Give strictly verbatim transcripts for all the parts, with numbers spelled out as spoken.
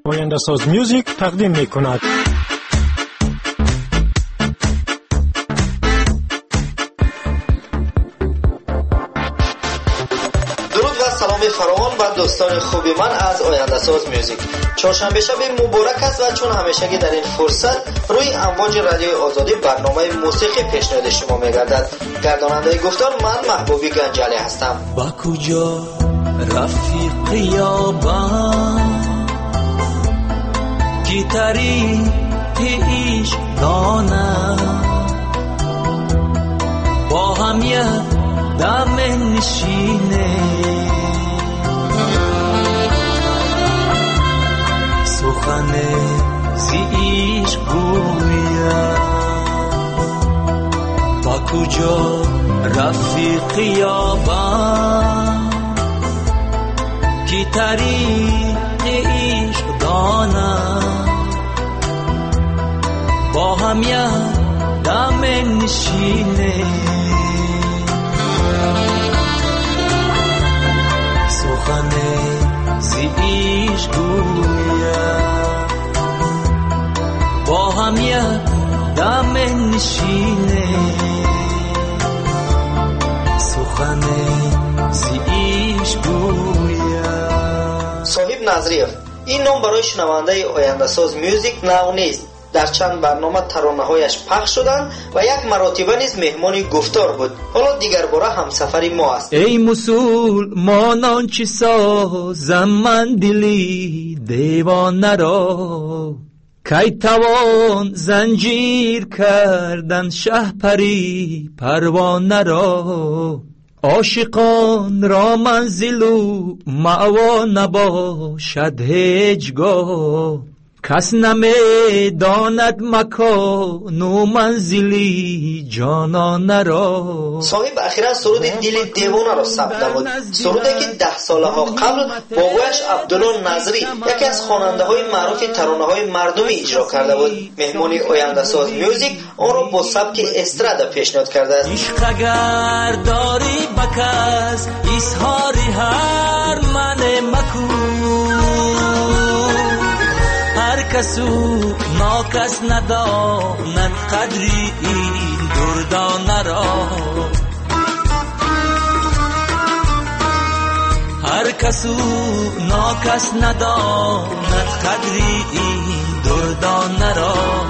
آینده ساز میوزیک تقدیم می کند. درود و سلام فراوان و دوستان خوبی من از آینده ساز میوزیک. چهارشنبه شب مبارک است و چون همیشگی در این فرصت روی امواج رادیو آزادی برنامه موسیقی پیشنهاد شما میگردد. گرداننده گفتار من محبوبی گنجالی هستم. با کجا رفیق یابم کی طریق عشق دانم، با هم یک دم نشینه سخن زی عشق گویم. با کجا رفیق یابم کی طریق عشق دانم، با هم یک دم نشینه سخن زی عشق گویم. با هم یک دم نشینه سخن زی عشق گویم. صاحب نظریف این نام برای شنونده آینده ساز میوزیک نو نیست. در چند برنامه ترانه‌هایش پخش شدند و یک مرتبه نیز مهمان گفتار بود. حالا دیگر باره همسفری ما است. ای مسلمانان چی سازم من دلی دیوانه را، کی توان زنجیر کردن شهپری پروانه را. عاشقان را منزل و مأوا نباشد هیچگاه، کس نمی داند مکان و منزلی جانانه را. صاحب اخیرا سرود دل دیوانه را ثبت نمود. سرودی که ده ساله ها قبل بابایش عبدالله نظری یکی از خواننده های معروف ترانه های مردمی اجرا کرده بود. مهمانی آینده ساز میوزیک آن را با سبک استرادا پیشنهاد کرده است. عشق اگر داری بکس اظهاری هر من مکن، هر کسو ناکس نداند قدری این دردانه را. هر کسو ناکس نداند قدری این دردانه را.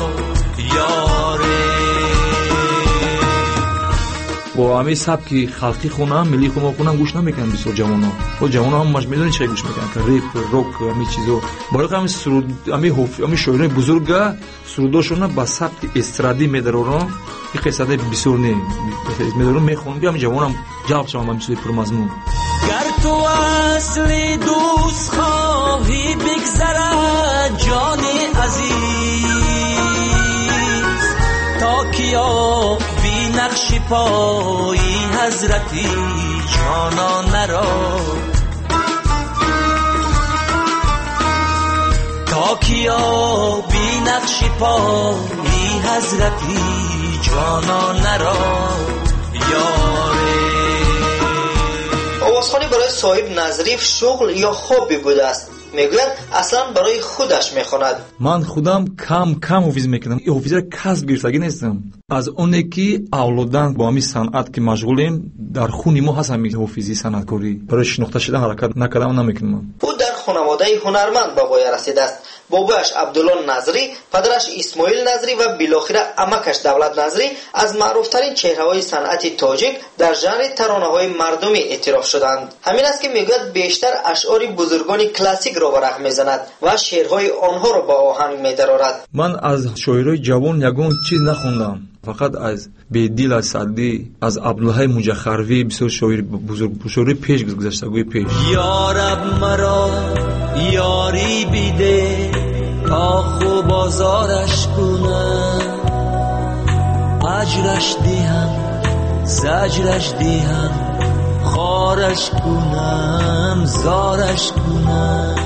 یاره با همین سبکی خلقی خونم ملی خونم خونم گوش نمیکنم. بسیار جوانان و جوانان هم مش میدونی چه گوش میکنن که ریپ روک همین چیزو برای همین سرود همین حرف همین شاعرای بزرگ سروداشون با سبک استرادی میدارن. این قصه بسیار نه میدارن میخونم همین جوانم جواب شما همین چیز پرمضمون. گر تو اصلی دوست خواهی بگذرد جان عزیز، تا کیا بی نقش پایی حضرتی جانانه را. تا کیا بی نقش پایی حضرتی جانانه را. یاره آوازخوانی برای صاحب نظریف شغل یا خوابی بوده است. میگوید اصلا برای خودش میخواند. من خودم کم کم حافظ میکنم. این حافظه کسب گرفتگی نیستم. از اونی که اولادن با همین صنعت که مشغولیم در خونی ما هست همین حافظی صنعتکاری. برای شناخته شدن حرکت نکردم نمیکنم. او در خانواده هنرمند به پای رسیده است. بابایش عبدالله نظری، پدرش اسماعیل نظری و بالاخره عمکش دولت نظری از معروفترین چهره‌های صنعت تاجیک در ژانر ترانه‌های مردمی اعتراف شدند. همین است که میگوید بیشتر اشعار بزرگان کلاسیک را برق میزند و شعرهای آنها را با آهنگ می‌درآورد. من از شاعرای جوان یگان چیز نخوندم، فقط از بیدیل از سعدی، از عبدالله مجخروی بسیار شاعر بزرگ شاعر پیش گذشتگوی پیش. یا رب مرا یاری بیده تا خوب بازارش کنم، اجرش دیم زجرش دیم خارش کنم زارش کنم.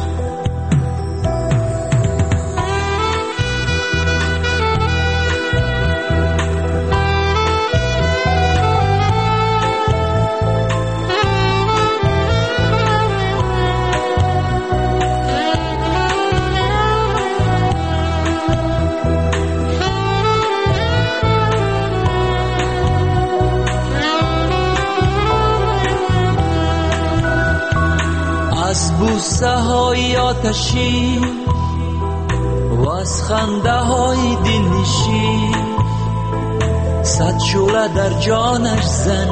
بوسه های آتشی و از خنده های دلنشین صد شعله در جانش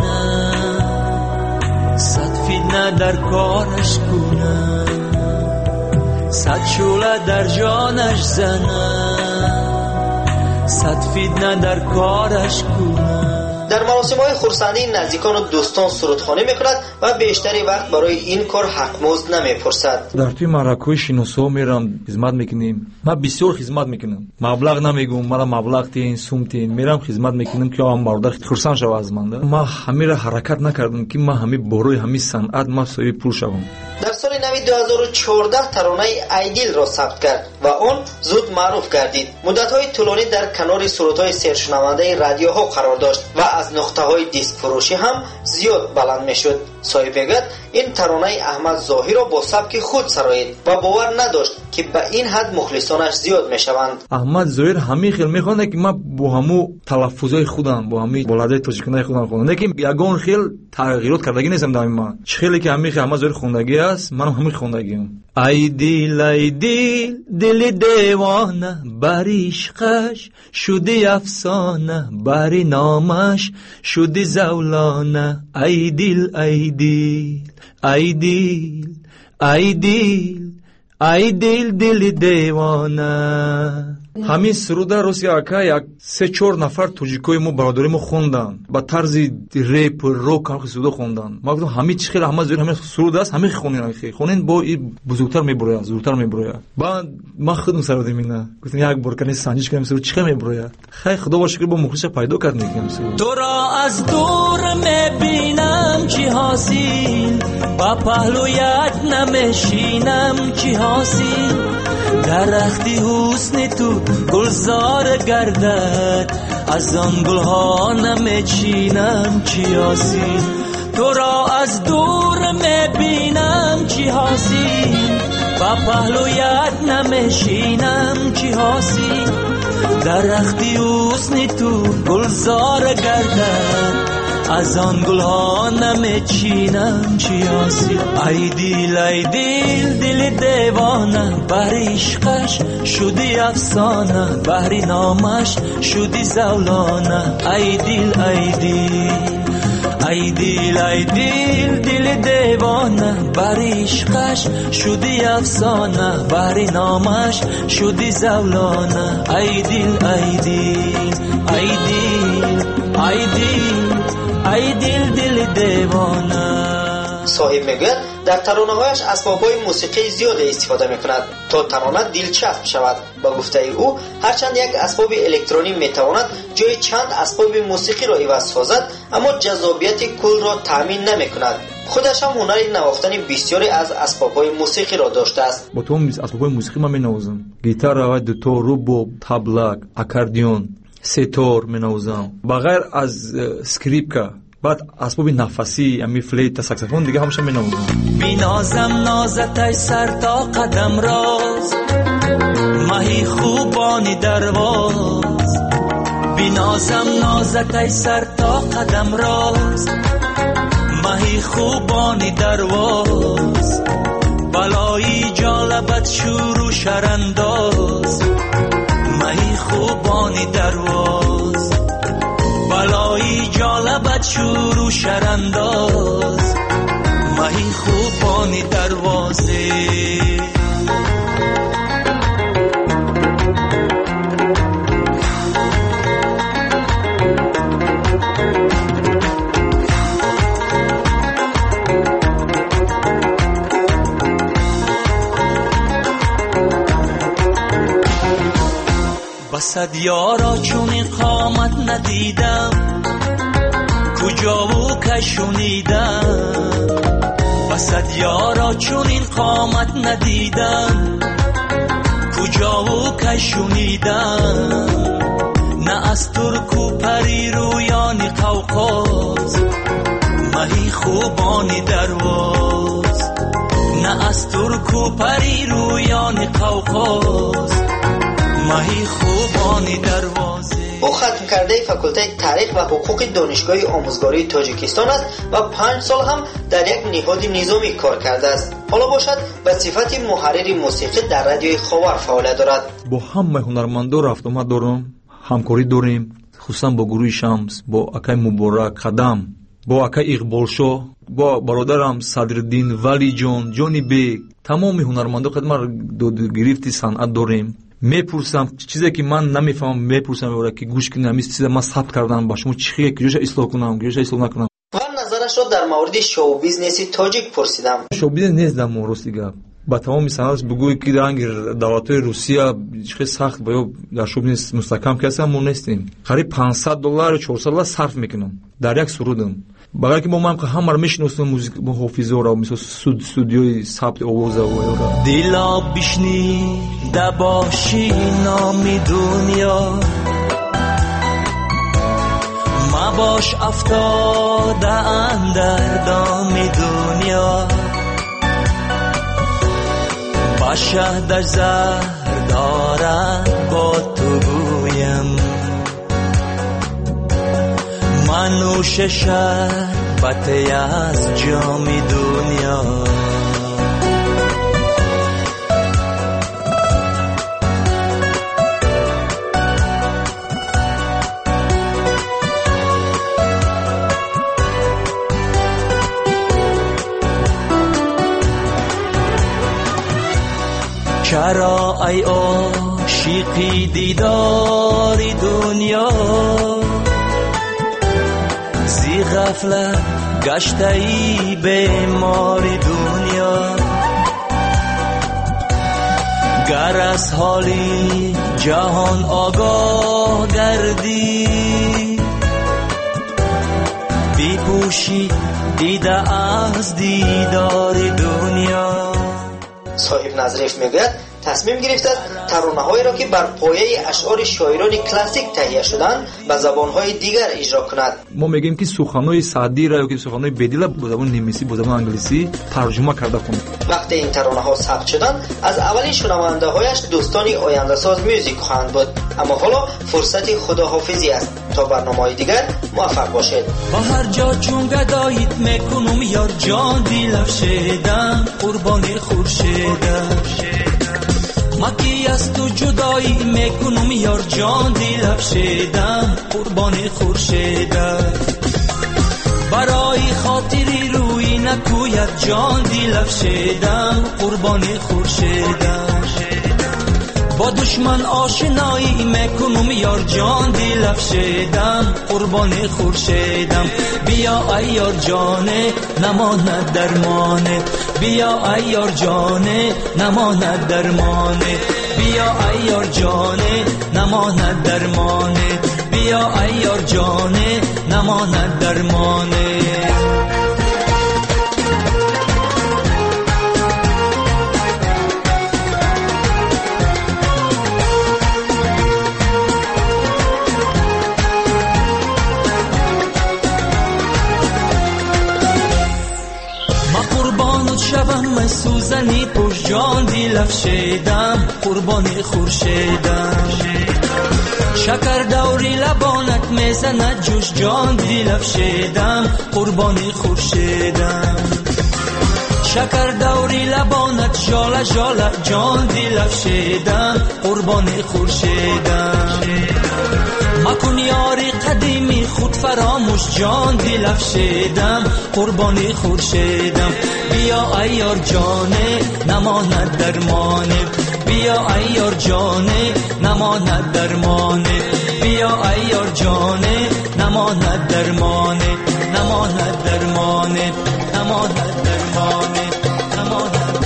زنم، صد فتنه در کارش کنم، صد شعله در جانش زنم، صد فتنه در کارش کنم. در مراسم‌های خرسندی نزدیکان و دوستان سرودخوانی می‌کند و بیشتری وقت برای این کار حق‌مزد نمی‌پرسد. در توی مرکوی شناسا میرم خدمت میکنیم. من بسیار خدمت میکنم. مبلغ نمیگم، مرا مبلغ تین سوم تین میرم خدمت میکنم که آن برادر خرسند شود از من. من همین را حرکت نکردم که من همین بروی همین صنعت ما صاحب پول شوم. در سال نو دو هزار و چهارده ترانه ایدیل را ثبت کرد و آن زود معروف گردید. مدت‌های طولانی در کنار سرودهای سرشنونده رادیوها قرار داشت و از نقطه‌های دیسک فروشی هم زیاد بلند می‌شد. صاحب میگوید این ترانه احمد ظاهری را با سبک خود سرایید و باور نداشت که به این حد مخلصانش زیاد میشوند. احمد ظاهری همین خیلی میخوانه که من با همو تلفظهای خودم با همین بلده تاجیکانه خودم خوندم، لیکن یگان خیلی تغییرات کردگی نیستم در من. خیلی که همین احمد ظاهری خوندگی است، من همین خوندگیم. ای دیل ای دیل دل دیوانه بر عشقش شدی افسانه، بر نامش شدی زولانه. ای دیل ای دیل ای دیل ای دیل ای دیل دل دیوانه. همین سروده روسی اکا یک سه چهار نفر توجیکوی ما برادری ما خوندن با طرز ریپ روک هم سروده خوندن. ما گفتم همین چی خیلی همه زیر همین سروده است، همین خونین خیلی خونین با این بزرگتر میبره زورتر میبره. با ما خودم سرودیم اینا گفتم یک بار کنی سنجش کنیم سرود چی میبره. خیلی خدا با شکر با مخلص پیدا کرد میگم سرود. تو را از دور میبینم چی حاصل، با پهلویت نمیشینم چی حاصل. درختی حسن تو گلزار گردد، از آن گلها نمیچینم چی حاصل. تو را از دور میبینم چی حاصل، با پهلویت نمیشینم چی حاصل. درختی حسن تو گلزار گردد، از آن گلها نمیچینم چی حاصل. ای دیل ای دیل دل دیوانه بر عشقش شدی افسانه، بر نامش شدی زولانه. ای دیل ای دیل ای دیل ای دیل دل دیوانه بر عشقش شدی افسانه، بر نامش شدی زولانه. ای دیل ای دیل ای دیل ای دیل ای دل دل دیوانه. صاحب میگوید در ترانه‌هایش اسباب‌های موسیقی زیاد استفاده می‌کند تا ترانه دلچسب شود. با گفته او هرچند یک اسباب الکترونی میتواند جای چند اسباب موسیقی را عوض سازد، اما جذابیت کل را تامین نمی‌کند. خودش هم هنر نواختن بسیاری از اسباب‌های موسیقی را داشته است. با تو اسباب‌های موسیقی من می‌نوازم. گیتار، دوتار، رباب، تبلک، اکاردیون، ستار می‌نوازم. بغیر از اسکریپکا، بعد اسباب نفسی امی فلیت، ساکسفون دیگه همش می‌نوازم. بینازم نازت ای سر تا قدم راز، ماهی خوبانی درواز. بینازم نازت ای سر تا قدم راز، ماهی خوبانی درواز. بلایی جالبت شروع شرانداز، ماهی خوبانی درواز. بلایی جالبت شروع شرانداز، ماهی خوبانی دروازه. بسد یارا چون این قامت ندیدم، کجا و کشونیدم. بسد یارا چون این قامت ندیدم، کجا و کشونیدم. نه از ترک و پری رویانی قوقاز، ماهی خوبانی درواز. نه از ترک و پری رویانی قوقاز، ماهی خوبانی دروازه. او ختم کرده فاکولته تاریخ و حقوق دانشگاه آموزگاری تاجیکستان است و پنج سال هم در یک نهاد نظامی کار کرده است. حالا باشد به صفت محرر موسیقی در رادیوی خاور فعالیت دارد. با همه هنرمندان رفت آمد دارم، همکاری داریم، خصوصا با گروه شمس، با اکای مبارک قدم، با اکای اقبالشاه، با برادرم صدرالدین ولی جان، جانی بیگ، تمام هنرمندان خدمت گرفتی صنعت داریم. میپرسم چیزی که من نمیفهمم میپرسم اون که گوش کنم این چیزا من ثبت کردم با شما چیه که جوش اصلاح کنم جوش اصلاح نکنم. و نظرش را در مورد شو بیزنس تاجیک پرسیدم. شو بیزنس نیست در راستی گپ با تمام صنعت بگوی که رنگ دولت‌های روسیه خیلی سخت باید در شو بیزنس مستحکم کسی ما نیستیم. قریب پانصد دلار چهارصد دلار صرف میکنم در یک سرودم. باید که با من همه رو میشناسم موزیک حافظه را مثل استودیوی ثبت آواز و دیلا بشنیده باشی نام دنیا مباش افتاده اندر دام دنیا باشه در زهر دارد با تو گویم من نوش شربت از جام دنیا چرا ای عاشقی دیداری دنیا زی غفلت گشته ای بیماری دنیا گر از حالی جهان آگاه گردی بیپوشی دیده از دیداری دنیا. صاحب نظریف میگوید تصمیم گرفته ترانه‌هایی را که بر پایه اشعار شاعران کلاسیک تهیه شدند به زبان‌های دیگر اجرا کند. ما میگیم که سخن‌های سعدی را یا که سخن‌های بدیل با زبان نمیسی با زبان انگلیسی ترجمه کرده کنیم. وقتی این ترانه‌ها ثبت شدند از اولین شنونده‌هایش دوستان آینده ساز میوزیک خواهند بود. اما حالا فرصت خداحافظی است تا برنامه‌های دیگر موفق باشید. با هر جا چون گداییت میکنم یار جان دیلفشیدم قربانی خورشیدم مکی از تو جدایی میکنم یار جان دیلفشیدم قربانی خورشیدم برای خاطری روی نکوید جان دیلفشیدم قربانی خورشیدم با دشمن آشنایی میکنم یار جان دیلفشیدم قربانی خورشیدم بیا ای یار جانه نماند درمانه بیا ای یار جانه نماند درمانه بیا ای یار جانه نماند درمانه بیا ای یار جانه نماند درمانه. شبم سوزنی پشت جان دیلفشیدم قربانی خورشیدم شکر دوری لبانت میزند جوش جان دیلفشیدم قربانی خورشیدم شکر دوری لبانت جاله جاله جان دیلفشیدم قربانی خورشیدم مکن یاری قدیمی خود فراموش جان دیلفشیدم قربانی خورشیدم بیا ای یار جانه نماند درمانه بیا ای یار جانه نماند درمانه بیا ای یار جانه نماند درمانه نماند درمانه نماند درمانه نماند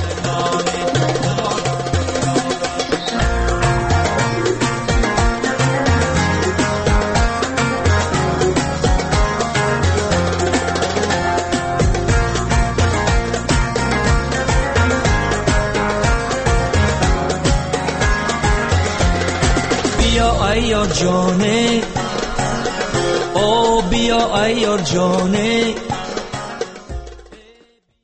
بیا ای یار جانه او بیا ای یار جانه